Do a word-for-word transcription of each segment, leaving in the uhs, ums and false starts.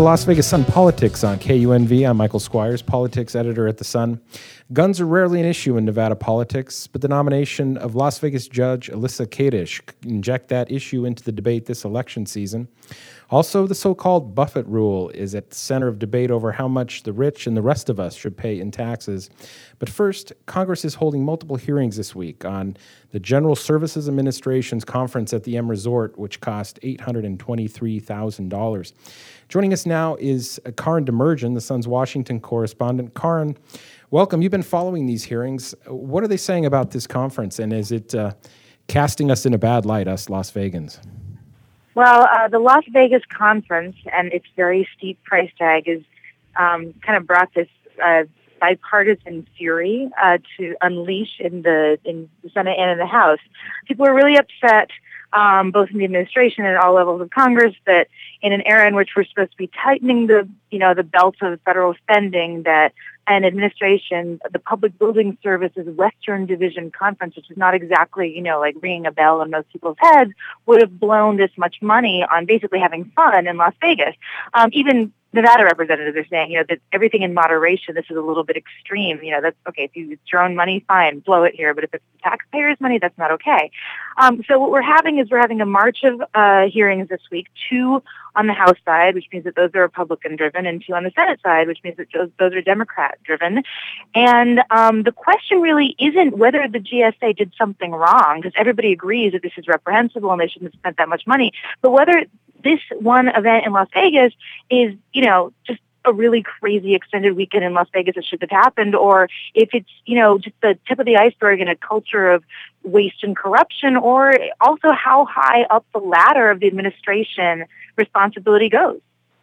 to Las Vegas Sun Politics on K U N V. I'm Michael Squires, politics editor at The Sun. Guns are rarely an issue in Nevada politics, but the nomination of Las Vegas Judge Alyssa Kadish could inject that issue into the debate this election season. Also, the so-called Buffett rule is at the center of debate over how much the rich and the rest of us should pay in taxes. But first, Congress is holding multiple hearings this week on the General Services Administration's conference at the M Resort, which cost eight hundred twenty-three thousand dollars. Joining us now is Karin Demerjen, the Sun's Washington correspondent. Karin, welcome. You've been following these hearings. What are they saying about this conference, and is it uh, casting us in a bad light, us Las Vegans? Well, uh, the Las Vegas conference and its very steep price tag is um, kind of brought this uh, bipartisan fury uh, to unleash in the in the Senate and in the House. People are really upset, um, both in the administration and at all levels of Congress, that in an era in which we're supposed to be tightening the you know the belt of federal spending, that an administration, the Public Building Services Western Division Conference, which is not exactly, you know, like ringing a bell in most people's heads, would have blown this much money on basically having fun in Las Vegas. Um, even Nevada representatives are saying, you know, that everything in moderation, this is a little bit extreme. You know, that's okay. If you, it's your own money, fine, blow it here. But if it's the taxpayers' money, that's not okay. Um, so what we're having is we're having a march of uh, hearings this week, two on the House side, which means that those are Republican-driven, and two on the Senate side, which means that those, those are Democrat-driven. And um, the question really isn't whether the G S A did something wrong, because everybody agrees that this is reprehensible and they shouldn't have spent that much money, but whether this one event in Las Vegas is, you know, just a really crazy extended weekend in Las Vegas that should have happened, or if it's, you know, just the tip of the iceberg in a culture of waste and corruption, or also how high up the ladder of the administration responsibility goes.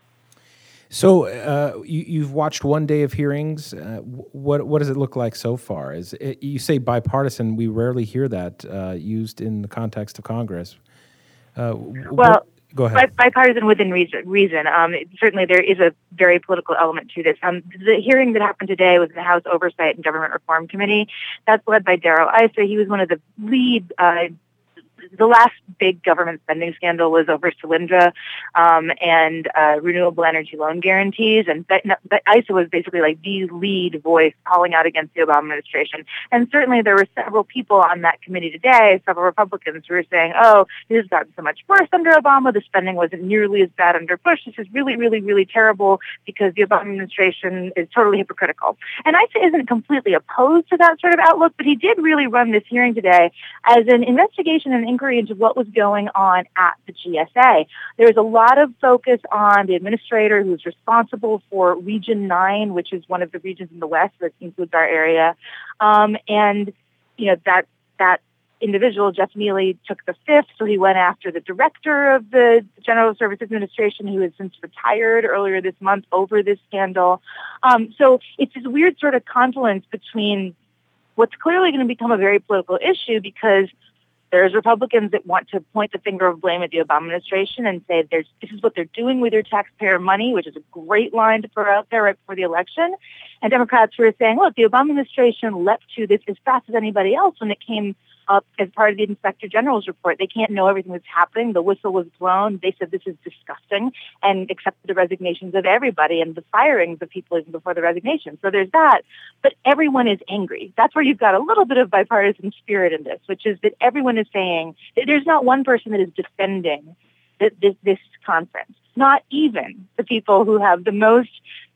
So uh, you, you've watched one day of hearings. Uh, what what does it look like so far? Is it, you say bipartisan? We rarely hear that uh, used in the context of Congress. Uh, well. What, Go ahead. Bipartisan within reason. reason. Um, it, certainly there is a very political element to this. Um, the hearing that happened today was in the House Oversight and Government Reform Committee. That's led by Darrell Issa. He was one of the lead uh, the last big government spending scandal was over Solyndra um, and uh, renewable energy loan guarantees. And but, but Issa was basically like the lead voice calling out against the Obama administration. And certainly there were several people on that committee today, several Republicans, who were saying, oh, this has gotten so much worse under Obama. The spending wasn't nearly as bad under Bush. This is really, really, really terrible because the Obama administration is totally hypocritical. And Issa isn't completely opposed to that sort of outlook, but he did really run this hearing today as an investigation and inquiry into what was going on at the G S A. There was a lot of focus on the administrator who's responsible for Region nine, which is one of the regions in the West that includes our area. Um, and, you know, that that individual, Jeff Neely, took the fifth, so he went after the director of the General Services Administration, who has since retired earlier this month over this scandal. Um, so it's this weird sort of confluence between what's clearly going to become a very political issue, because there's Republicans that want to point the finger of blame at the Obama administration and say there's, this is what they're doing with your taxpayer money, which is a great line to throw out there right before the election. And Democrats who are saying, look, the Obama administration leapt to this as fast as anybody else when it came up as part of the Inspector General's report. They can't know everything that's happening. The whistle was blown. They said this is disgusting and accepted the resignations of everybody and the firings of people even before the resignation. So there's that. But everyone is angry. That's where you've got a little bit of bipartisan spirit in this, which is that everyone is saying that there's not one person that is defending this, this, this conference, not even the people who have the most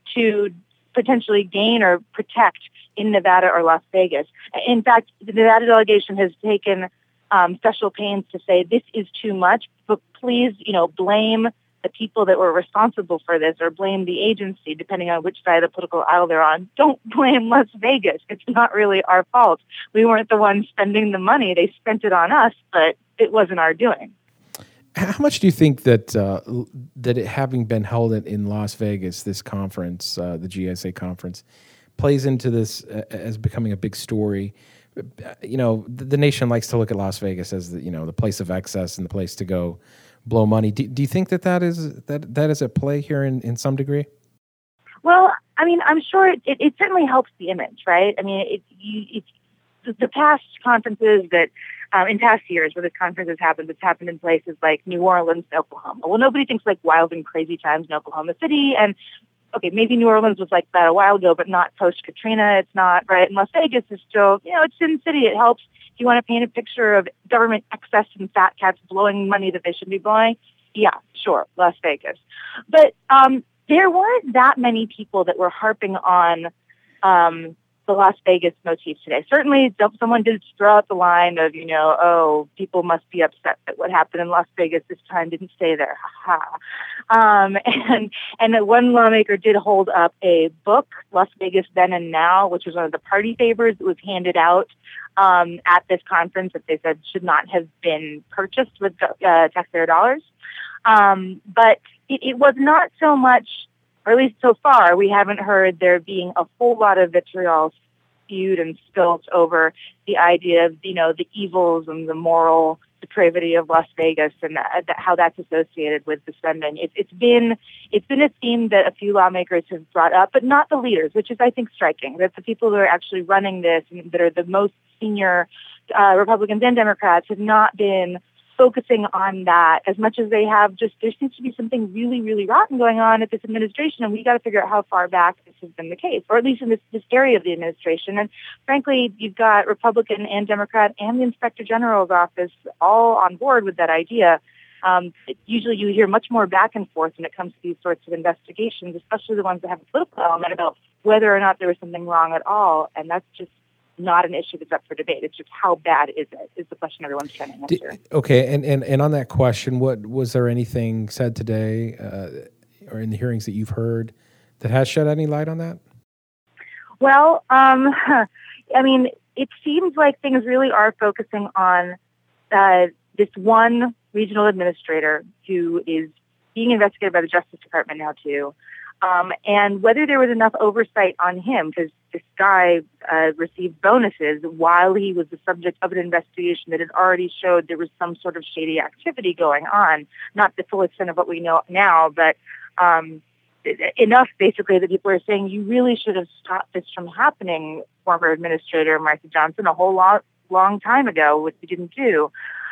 to potentially gain or protect in Nevada or Las Vegas. In fact, the Nevada delegation has taken um, special pains to say this is too much, but please, you know, blame the people that were responsible for this or blame the agency, depending on which side of the political aisle they're on. Don't blame Las Vegas. It's not really our fault. We weren't the ones spending the money. They spent it on us, but it wasn't our doing. How much do you think that uh, that it having been held in, in Las Vegas, this conference, uh, the G S A conference, plays into this uh, as becoming a big story? You know, the, the nation likes to look at Las Vegas as the, you know, the place of excess and the place to go blow money. Do, do you think that that is that that is at play here in, in some degree? Well, I mean, I'm sure it, it, it certainly helps the image, right? I mean, it, you, it, the, the past conferences that, um, in past years where this conference has happened, it's happened in places like New Orleans, Oklahoma. Well, nobody thinks like wild and crazy times in Oklahoma City. And okay, maybe New Orleans was like that a while ago, but not post-Katrina. It's not, right? And Las Vegas is still, you know, it's in the city. It helps. If you want to paint a picture of government excess and fat cats blowing money that they should be blowing, yeah, sure, Las Vegas. But um, there weren't that many people that were harping on um, the Las Vegas motif today. Certainly, someone did throw out the line of, you know, oh, people must be upset that what happened in Las Vegas this time didn't stay there. Ha ha. Um, and and one lawmaker did hold up a book, Las Vegas Then and Now, which was one of the party favors that was handed out um, at this conference that they said should not have been purchased with uh, taxpayer dollars. Um, but it, it was not so much, or at least so far, we haven't heard there being a whole lot of vitriol spewed and spilt over the idea of, you know, the evils and the moral depravity of Las Vegas and that, that, how that's associated with the spending. It, it's been it's been a theme that a few lawmakers have brought up, but not the leaders, which is, I think, striking. That the people who are actually running this and that are the most senior uh, Republicans and Democrats have not been focusing on that as much as they have. Just there seems to be something really, really rotten going on at this administration, and we got to figure out how far back this has been the case, or at least in this, this area of the administration. And frankly, you've got Republican and Democrat and the Inspector General's office all on board with that idea. Um, it, usually you hear much more back and forth when it comes to these sorts of investigations, especially the ones that have a political element about whether or not there was something wrong at all, and that's just not an issue that's up for debate. It's just how bad is it, is the question everyone's trying to answer. Did, okay, and, and, and on that question, what was there anything said today uh, or in the hearings that you've heard that has shed any light on that? Well, um, I mean, it seems like things really are focusing on uh, this one regional administrator who is being investigated by the Justice Department now, too. Um, and whether there was enough oversight on him, because this guy uh, received bonuses while he was the subject of an investigation that had already showed there was some sort of shady activity going on. Not the full extent of what we know now, but um, enough basically that people are saying you really should have stopped this from happening, former Administrator Martha Johnson, a whole lot, long time ago, which we didn't do.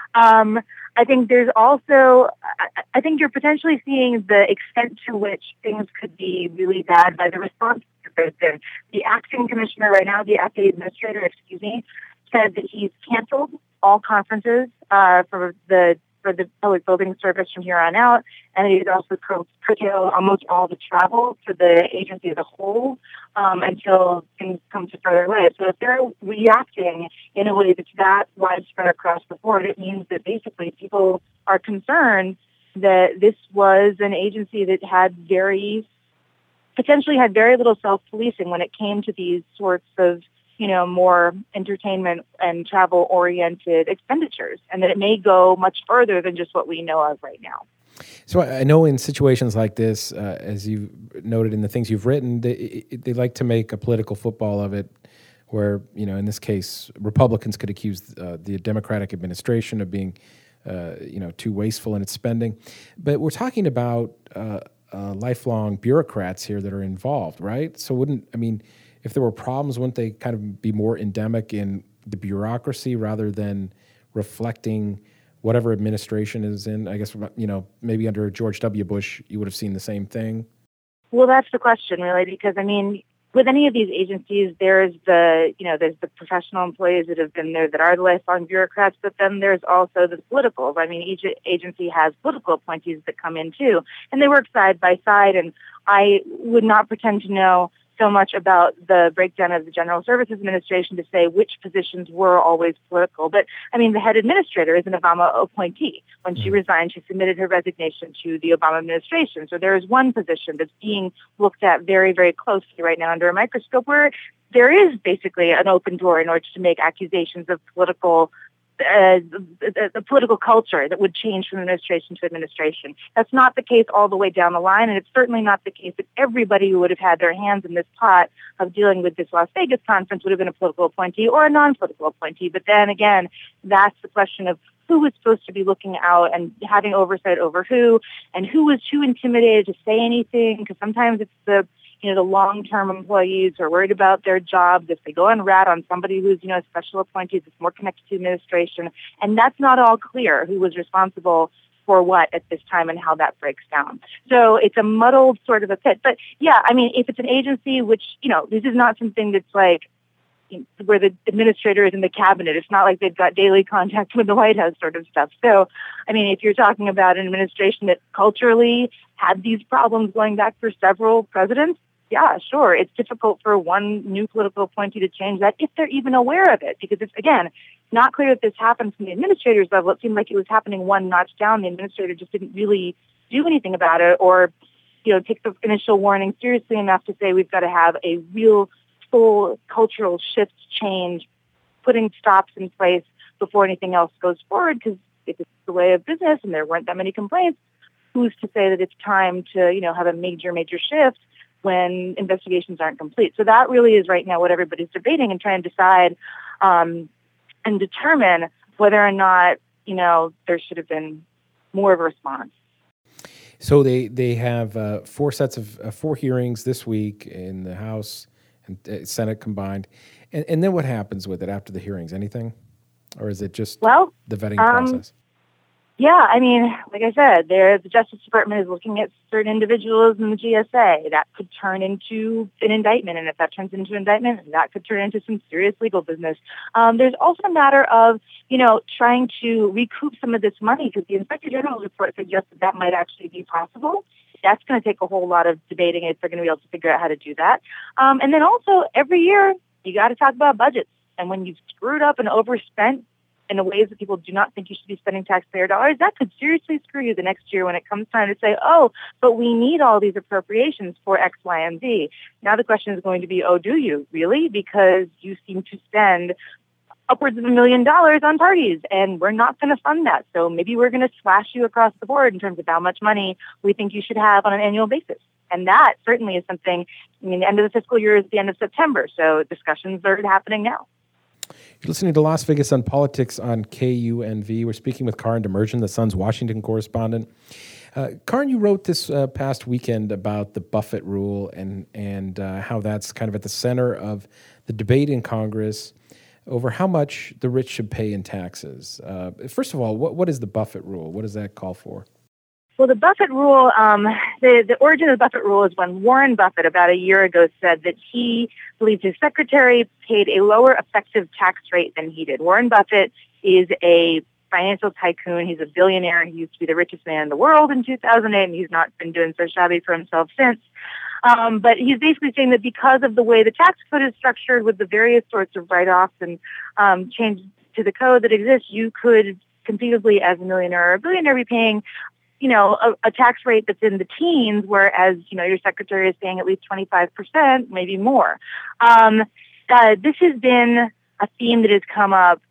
Um, I think there's also, I think you're potentially seeing the extent to which things could be really bad by the response to the president. The acting commissioner right now, the acting administrator, excuse me, said that he's canceled all conferences uh, for the for the public building service from here on out, and he's also curtailed almost all the travel for the agency as a whole um, until things come to further light. So if they're reacting in a way that's that widespread across the board, it means that basically people are concerned that this was an agency that had very, potentially had very little self-policing when it came to these sorts of, you know, more entertainment and travel-oriented expenditures, and that it may go much further than just what we know of right now. So I know in situations like this, uh, as you noted in the things you've written, they, they like to make a political football of it, where, you know, in this case, Republicans could accuse uh, the Democratic administration of being, uh, you know, too wasteful in its spending. But we're talking about uh, uh, lifelong bureaucrats here that are involved, right? So wouldn't, I mean, if there were problems, wouldn't they kind of be more endemic in the bureaucracy rather than reflecting whatever administration is in? I guess, you know, maybe under George W. Bush, you would have seen the same thing. Well, that's the question, really, because, I mean, with any of these agencies, there's the, you know, there's the professional employees that have been there that are the lifelong bureaucrats, but then there's also the politicals. I mean, each agency has political appointees that come in, too, and they work side by side, and I would not pretend to know so much about the breakdown of the General Services Administration to say which positions were always political. But, I mean, the head administrator is an Obama appointee. When she resigned, she submitted her resignation to the Obama administration. So there is one position that's being looked at very, very closely right now under a microscope where there is basically an open door in order to make accusations of political Uh, the, the political culture that would change from administration to administration. That's not the case all the way down the line, and it's certainly not the case that everybody who would have had their hands in this pot of dealing with this Las Vegas conference would have been a political appointee or a non-political appointee. But then again, that's the question of who was supposed to be looking out and having oversight over who, and who was too intimidated to say anything, because sometimes it's the you know, the long-term employees who are worried about their jobs, if they go and rat on somebody who's, you know, a special appointee that's more connected to administration. And that's not all clear who was responsible for what at this time and how that breaks down. So it's a muddled sort of a pit. But yeah, I mean, if it's an agency, which, you know, this is not something that's like, where the administrator is in the cabinet. It's not like they've got daily contact with the White House sort of stuff. So, I mean, if you're talking about an administration that culturally had these problems going back for several presidents, yeah, sure. It's difficult for one new political appointee to change that if they're even aware of it. Because it's, again, not clear that this happened from the administrator's level. It seemed like it was happening one notch down. The administrator just didn't really do anything about it or, you know, take the initial warning seriously enough to say we've got to have a real full cultural shift change, putting stops in place before anything else goes forward, because if it's the way of business and there weren't that many complaints, who's to say that it's time to, you know, have a major, major shift when investigations aren't complete? So that really is right now what everybody's debating and trying to decide um, and determine whether or not, you know, there should have been more of a response. So they, they have uh, four sets of uh, four hearings this week in the House and Senate combined. And, and then what happens with it after the hearings? Anything? Or is it just well, the vetting um, process? Yeah, I mean, like I said, there the Justice Department is looking at certain individuals in the G S A. That could turn into an indictment, and if that turns into an indictment, that could turn into some serious legal business. Um, there's also a matter of, you know, trying to recoup some of this money, because the Inspector General's report suggests that that might actually be possible. That's going to take a whole lot of debating if they're going to be able to figure out how to do that. Um, and then also, every year, you got to talk about budgets. And when you've screwed up and overspent in a ways that people do not think you should be spending taxpayer dollars, that could seriously screw you the next year when it comes time to say, oh, but we need all these appropriations for X, Y, and Z. Now the question is going to be, oh, do you really? Because you seem to spend upwards of a million dollars on parties, and we're not going to fund that. So maybe we're going to slash you across the board in terms of how much money we think you should have on an annual basis. And that certainly is something, I mean, the end of the fiscal year is the end of September, so discussions are happening now. You're listening to Las Vegas on Politics on K U N V. We're speaking with Karin Demirjian, the Sun's Washington correspondent. Uh, Karin, you wrote this uh, past weekend about the Buffett rule and, and uh, how that's kind of at the center of the debate in Congress over how much the rich should pay in taxes. Uh, first of all, what, what is the Buffett rule? What does that call for? Well, the Buffett rule, um, the, the origin of the Buffett rule is when Warren Buffett about a year ago said that he believes his secretary paid a lower effective tax rate than he did. Warren Buffett is a financial tycoon. He's a billionaire. He used to be the richest man in the world in two thousand eight, and he's not been doing so shabby for himself since. Um, but he's basically saying that because of the way the tax code is structured with the various sorts of write-offs and um, changes to the code that exists, you could conceivably, as a millionaire or a billionaire, be paying, you know, a, a tax rate that's in the teens, whereas, you know, your secretary is paying at least twenty-five percent, maybe more. Um, uh, this has been a theme that has come up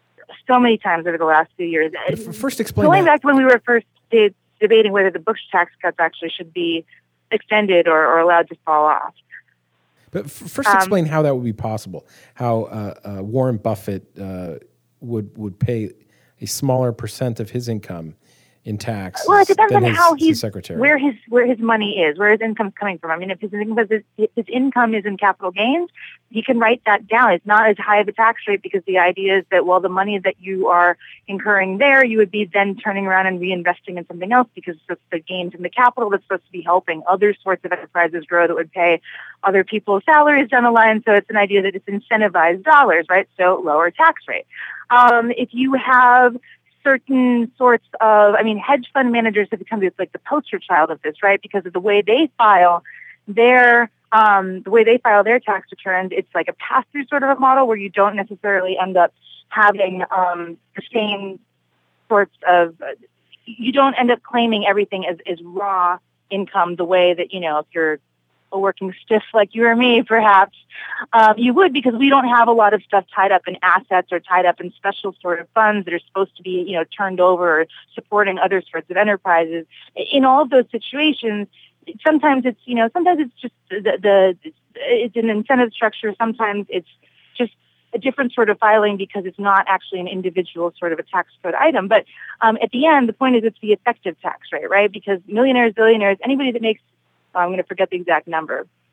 so many times over the last few years. First, explain Going that. back to when we were first de- debating whether the Bush tax cuts actually should be extended or, or allowed to fall off. But f- first, Um, explain how that would be possible. How uh, uh, Warren Buffett uh, would would pay a smaller percent of his income in tax. Well, it depends than on his, how his he's secretary. where his where his money is, where his income's coming from. I mean, if his income is, his income is in capital gains, he can write that down. It's not as high of a tax rate because the idea is that, well, the money that you are incurring there, you would be then turning around and reinvesting in something else because it's the gains in the capital that's supposed to be helping other sorts of enterprises grow that would pay other people's salaries down the line. So it's an idea that it's incentivized dollars, right? So lower tax rate. Um, if you have certain sorts of, I mean, hedge fund managers have become like the poster child of this, right? Because of the way they file their, um, the way they file their tax returns, it's like a pass-through sort of a model where you don't necessarily end up having um, the same sorts of, you don't end up claiming everything as, as raw income the way that, you know, if you're a working stiff like you or me, perhaps, um, you would, because we don't have a lot of stuff tied up in assets or tied up in special sort of funds that are supposed to be, you know, turned over or supporting other sorts of enterprises. In all of those situations, sometimes it's, you know, sometimes it's just the, the it's an incentive structure. Sometimes it's just a different sort of filing because it's not actually an individual sort of a tax code item. But um, at the end, the point is it's the effective tax rate, right? Because millionaires, billionaires, anybody that makes, I'm going to forget the exact number,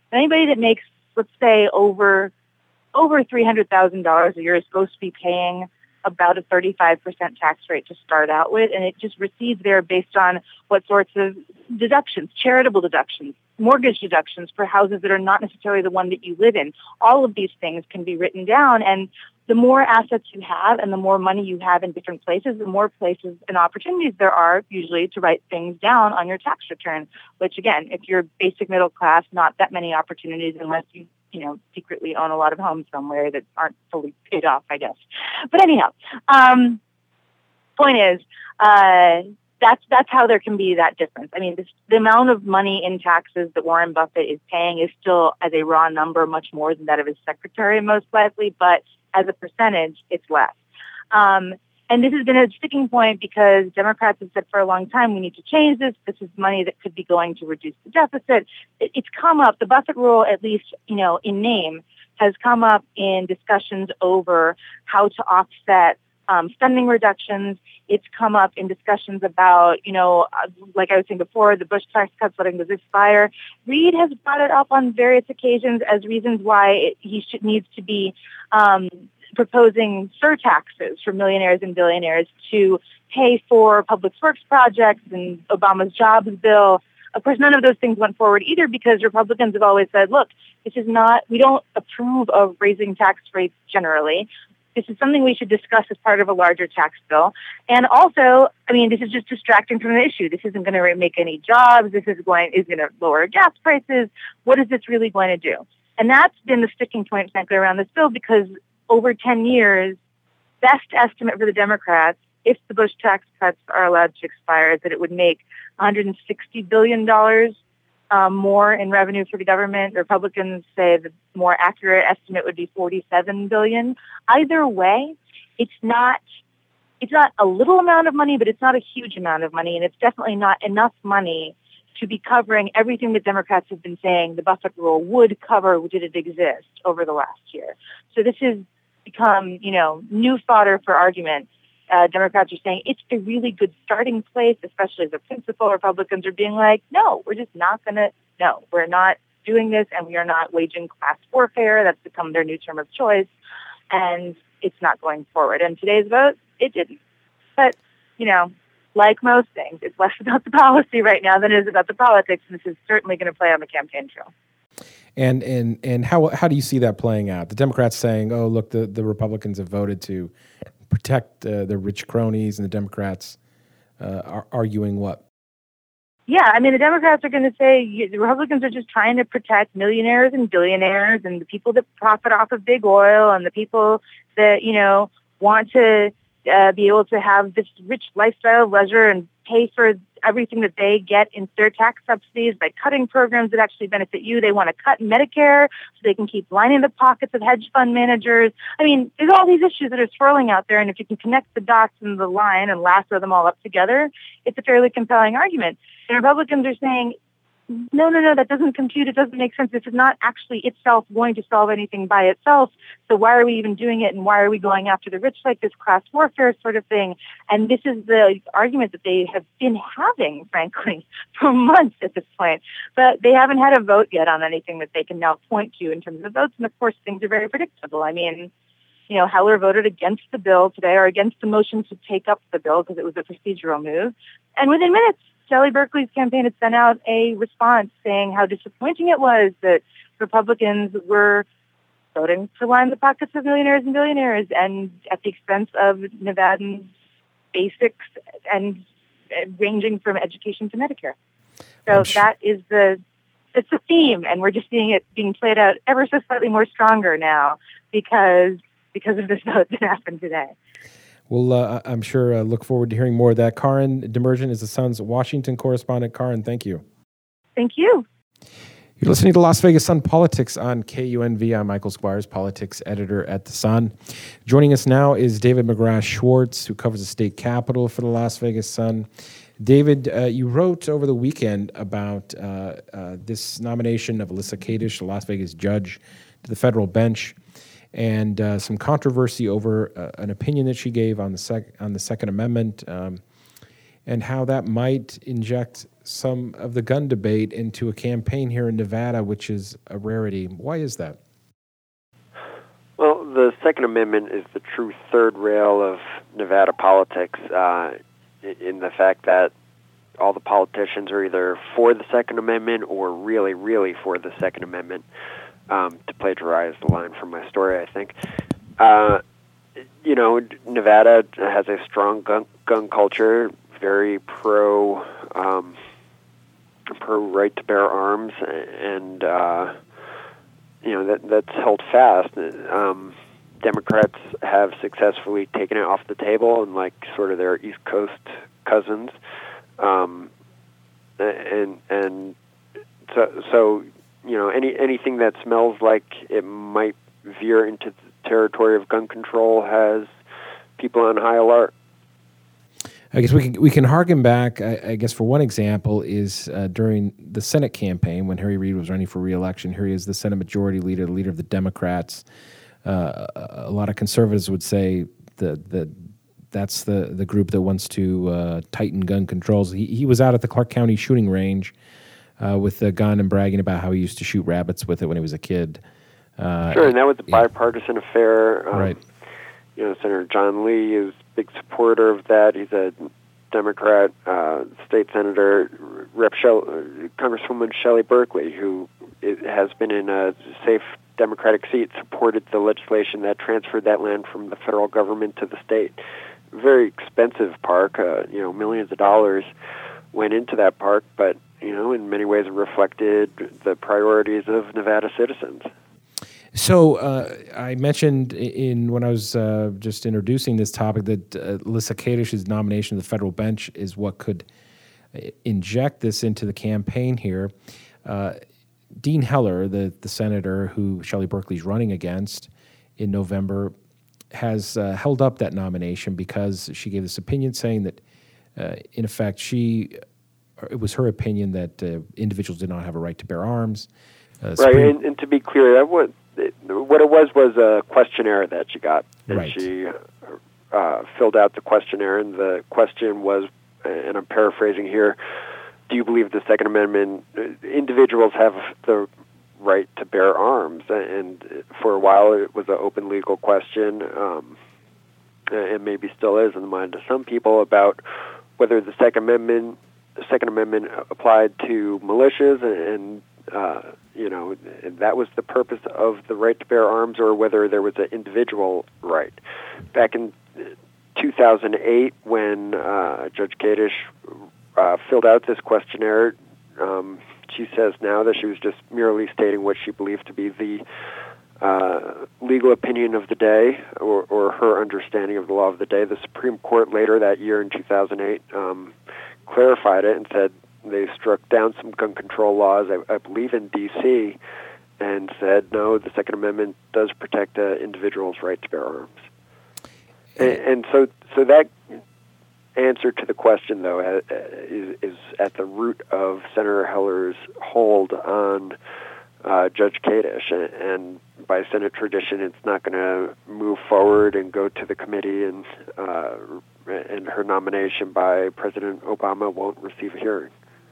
Anybody that makes, let's say, over over three hundred thousand dollars a year is supposed to be paying about a thirty-five percent tax rate to start out with, and it just recedes there based on what sorts of deductions, charitable deductions, mortgage deductions for houses that are not necessarily the one that you live in. All of these things can be written down, and the more assets you have and the more money you have in different places, the more places and opportunities there are usually to write things down on your tax return, which again, if you're basic middle class, not that many opportunities unless you you know, secretly own a lot of homes somewhere that aren't fully paid off, I guess. But anyhow, um, point is, uh, that's that's how there can be that difference. I mean, this, the amount of money in taxes that Warren Buffett is paying is still, as a raw number, much more than that of his secretary, most likely, but as a percentage, it's less. Um, and this has been a sticking point because Democrats have said for a long time, we need to change this. This is money that could be going to reduce the deficit. It, it's come up, the Buffett rule, at least, you know, in name, has come up in discussions over how to offset um, spending reductions. It's come up in discussions about, you know, uh, like I was saying before, the Bush tax cuts letting those expire. Reid has brought it up on various occasions as reasons why it, he should needs to be um, proposing surtaxes for millionaires and billionaires to pay for public works projects and Obama's jobs bill. Of course, none of those things went forward either because Republicans have always said, look, this is not, we don't approve of raising tax rates generally. This is something we should discuss as part of a larger tax bill. And also, I mean, this is just distracting from the issue. This isn't going to make any jobs. This is going, is going to lower gas prices. What is this really going to do? And that's been the sticking point, frankly, around this bill because over ten years, best estimate for the Democrats, if the Bush tax cuts are allowed to expire, is that it would make one hundred sixty billion dollars um, more in revenue for the government. The Republicans say the more accurate estimate would be forty-seven billion dollars. Either way, it's not it's not a little amount of money, but it's not a huge amount of money, and it's definitely not enough money to be covering everything that Democrats have been saying the Buffett rule would cover did it exist over the last year. So this has become, you know, new fodder for argument. Uh, Democrats are saying it's a really good starting place, especially as a principle. Republicans are being like, no, we're just not going to, no, we're not doing this, and we are not waging class warfare. That's become their new term of choice, and it's not going forward. And today's vote, it didn't. But, you know, like most things, it's less about the policy right now than it is about the politics, and this is certainly going to play on the campaign trail. And and and how how do you see that playing out? The Democrats saying, "Oh, look, the, the Republicans have voted to protect uh, the rich cronies," and the Democrats uh, are arguing what? Yeah, I mean, the Democrats are going to say the Republicans are just trying to protect millionaires and billionaires and the people that profit off of big oil and the people that, you know, want to uh, be able to have this rich lifestyle of leisure and pay for everything that they get in their tax subsidies by cutting programs that actually benefit you. They want to cut Medicare so they can keep lining the pockets of hedge fund managers. I mean, there's all these issues that are swirling out there, and if you can connect the dots in the line and lasso them all up together, it's a fairly compelling argument. And Republicans are saying, no, no, no, that doesn't compute. It doesn't make sense. This is not actually itself going to solve anything by itself. So why are we even doing it? And why are we going after the rich like this class warfare sort of thing? And this is the argument that they have been having, frankly, for months at this point. But they haven't had a vote yet on anything that they can now point to in terms of votes. And of course, things are very predictable. I mean, you know, Heller voted against the bill today or against the motion to take up the bill because it was a procedural move. And within minutes, Shelley Berkeley's campaign had sent out a response saying how disappointing it was that Republicans were voting to line the pockets of millionaires and billionaires and at the expense of Nevadans' basics and ranging from education to Medicare. So sure. that is the, it's a theme, and we're just seeing it being played out ever so slightly more stronger now because because of this vote that happened today. Well, uh, I'm sure uh, look forward to hearing more of that. Karin Demerjen is the Sun's Washington correspondent. Karin, thank you. Thank you. You're listening to Las Vegas Sun Politics on K U N V. I'm Michael Squires, politics editor at The Sun. Joining us now is David McGrath-Schwartz, who covers the state capitol for the Las Vegas Sun. David, uh, you wrote over the weekend about uh, uh, this nomination of Alyssa Kadish, the Las Vegas judge, to the federal bench, and uh, some controversy over uh, an opinion that she gave on the sec- on the Second Amendment. Um, and how that might inject some of the gun debate into a campaign here in Nevada, which is a rarity. Why is that? Well, the Second Amendment is the true third rail of Nevada politics, uh, in the fact that all the politicians are either for the Second Amendment or really, really for the Second Amendment, um, to plagiarize the line from my story, I think. Uh, you know, Nevada has a strong gun, gun culture, very pro, um, pro right to bear arms, and, uh, you know, that that's held fast. Um, Democrats have successfully taken it off the table, and like sort of their East Coast cousins, um, and and so so you know any anything that smells like it might veer into the territory of gun control has people on high alert. I guess we can we can harken back. I, I guess for one example is uh, during the Senate campaign when Harry Reid was running for re-election. Here he is, the Senate Majority Leader, the leader of the Democrats. Uh, a lot of conservatives would say that that that's the, the group that wants to uh, tighten gun controls. He he was out at the Clark County shooting range uh, with a gun and bragging about how he used to shoot rabbits with it when he was a kid. Uh, sure, and that was a yeah. bipartisan affair. Um, right. You know, Senator John Lee is a big supporter of that. He's a Democrat uh, state senator, Rep. Shell, Congresswoman Shelley Berkeley, who is, has been in a safe Democratic seat, supported the legislation that transferred that land from the federal government to the state. Very expensive park, uh, you know, millions of dollars went into that park, but, you know, in many ways it reflected the priorities of Nevada citizens. So uh, I mentioned in when I was uh, just introducing this topic that uh, Alyssa Kadish's nomination to the federal bench is what could inject this into the campaign here. Uh, Dean Heller, the, the senator who Shelley Berkeley's running against in November, has uh, held up that nomination because she gave this opinion saying that, uh, in effect, she it was her opinion that uh, individuals did not have a right to bear arms. Uh, right, Supreme- and, and to be clear, that was, what it was was a questionnaire that she got, and right. she uh, filled out the questionnaire, and the question was, and I'm paraphrasing here, do you believe the Second Amendment, individuals have the right to bear arms? And for a while it was an open legal question, um, and maybe still is in the mind of some people, about whether the Second Amendment, the Second Amendment applied to militias, and uh, you know, that was the purpose of the right to bear arms, or whether there was an individual right. Back in two thousand eight, when uh, Judge Kadish uh, filled out this questionnaire, um, she says now that she was just merely stating what she believed to be the uh, legal opinion of the day, or, or her understanding of the law of the day. The Supreme Court later that year in two thousand eight um, clarified it and said they struck down some gun control laws, I, I believe in D C, and said, no, the Second Amendment does protect an individual's right to bear arms. And, and so so that answer to the question, though, uh, is, is at the root of Senator Heller's hold on uh, Judge Kadish. And, and by Senate tradition, it's not going to move forward and go to the committee, and uh, and her nomination by President Obama won't receive a hearing.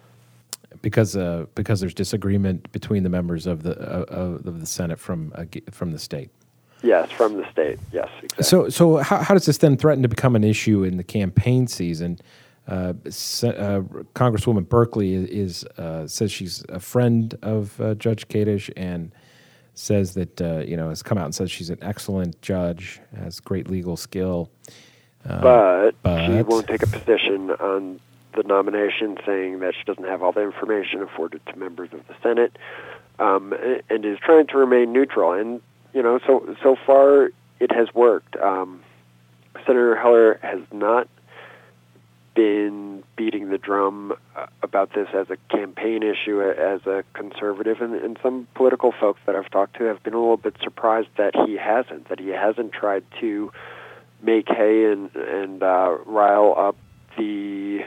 Because uh, because there's disagreement between the members of the uh, of the Senate from uh, from the state. Yes, from the state. Yes, exactly. So so how, how does this then threaten to become an issue in the campaign season? Uh, uh, Congresswoman Berkeley is uh, says she's a friend of uh, Judge Kadish, and says that uh, you know has come out and says she's an excellent judge, has great legal skill. Uh, but, but she won't take a position on the nomination, saying that she doesn't have all the information afforded to members of the Senate, um, and is trying to remain neutral. And you know, so so far it has worked. Um, Senator Heller has not been beating the drum about this as a campaign issue, as a conservative, and, and some political folks that I've talked to have been a little bit surprised that he hasn't, that he hasn't tried to make hay and and uh, rile up the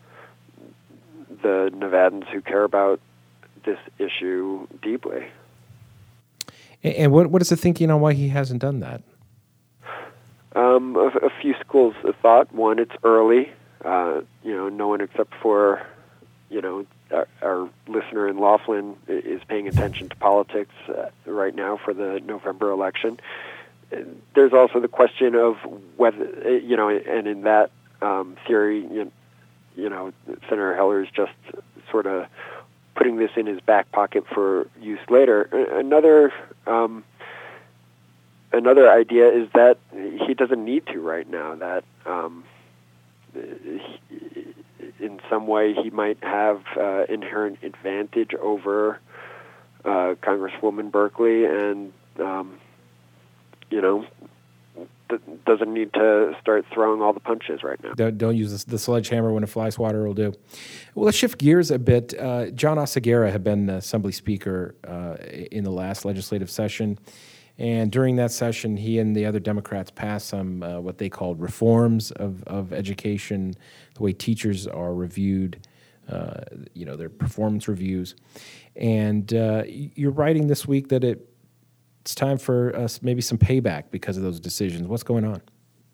the Nevadans who care about this issue deeply. And what what is the thinking on why he hasn't done that? Um, a, a few schools of thought. One, it's early. uh, you know, no one except for, you know, our, our listener in Laughlin is paying attention to politics uh, right now for the November election. There's also the question of whether, you know, and in that um, theory, you, you know, Senator Heller is just sort of putting this in his back pocket for use later. Another um, another idea is that he doesn't need to right now, that um, he, in some way he might have uh, inherent advantage over uh, Congresswoman Berkeley, and um, you know, th- doesn't need to start throwing all the punches right now. Don't, don't use the sledgehammer when a fly swatter will do. Well, let's shift gears a bit. Uh, John Oseguera had been Assembly Speaker uh, in the last legislative session, and during that session, he and the other Democrats passed some uh, what they called reforms of, of education, the way teachers are reviewed, uh, you know, their performance reviews. And uh, you're writing this week that it it's time for us maybe some payback because of those decisions. What's going on?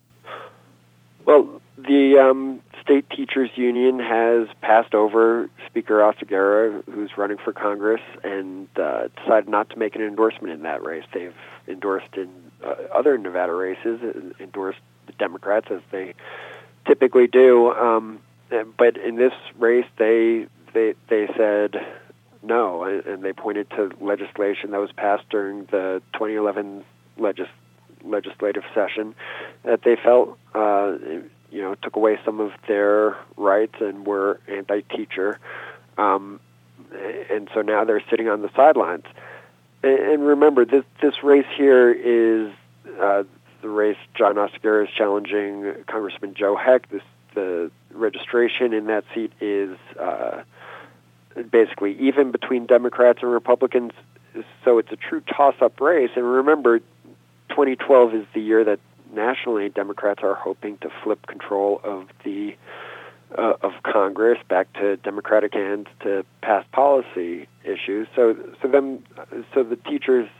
Well, the um, State Teachers Union has passed over Speaker Oseguera, who's running for Congress, and uh, decided not to make an endorsement in that race. They've endorsed in uh, other Nevada races, uh, endorsed the Democrats, as they typically do. Um, but in this race, they they they said no, and they pointed to legislation that was passed during the twenty eleven legis- legislative session that they felt, uh, you know, took away some of their rights and were anti-teacher. Um, and so now they're sitting on the sidelines. And remember, this this race here is uh, the race John Oseguera is challenging Congressman Joe Heck. This, the registration in that seat is Uh, basically even between Democrats and Republicans, so it's a true toss-up race. And remember, twenty twelve is the year that nationally Democrats are hoping to flip control of the uh, of Congress back to Democratic hands to pass policy issues. So, so them, so the teachers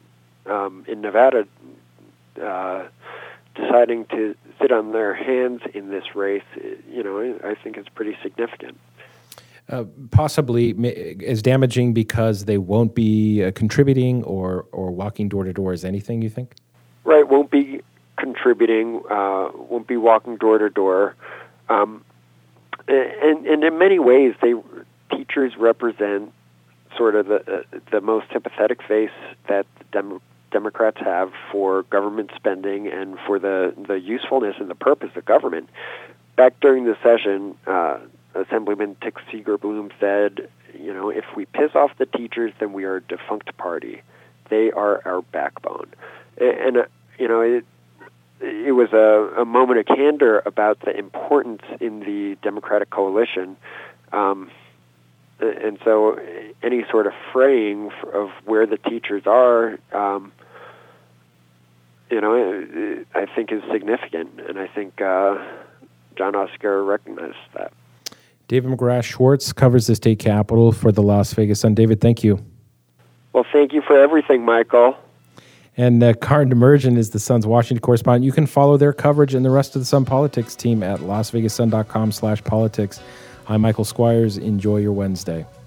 um, in Nevada uh, deciding to sit on their hands in this race, you know, I think is pretty significant. Uh, possibly as damaging because they won't be uh, contributing or, or walking door to door as anything, you think? Right, won't be contributing, uh, won't be walking door to door. Um, and, and in many ways, they teachers represent sort of the, uh, the most sympathetic face that the Dem- Democrats have for government spending and for the, the usefulness and the purpose of government. Back during the session, uh, Assemblyman Tick Seeger-Bloom said, you know, if we piss off the teachers, then we are a defunct party. They are our backbone. And, uh, you know, it, it was a, a moment of candor about the importance in the Democratic coalition. Um, and so any sort of fraying of where the teachers are, um, you know, I think is significant. And I think uh, John Oseguera recognized that. David McGrath-Schwartz covers the state capitol for the Las Vegas Sun. David, thank you. Well, thank you for everything, Michael. And uh, Karin Demerjen is the Sun's Washington correspondent. You can follow their coverage and the rest of the Sun Politics team at las vegas sun dot com slash politics. I'm Michael Squires. Enjoy your Wednesday.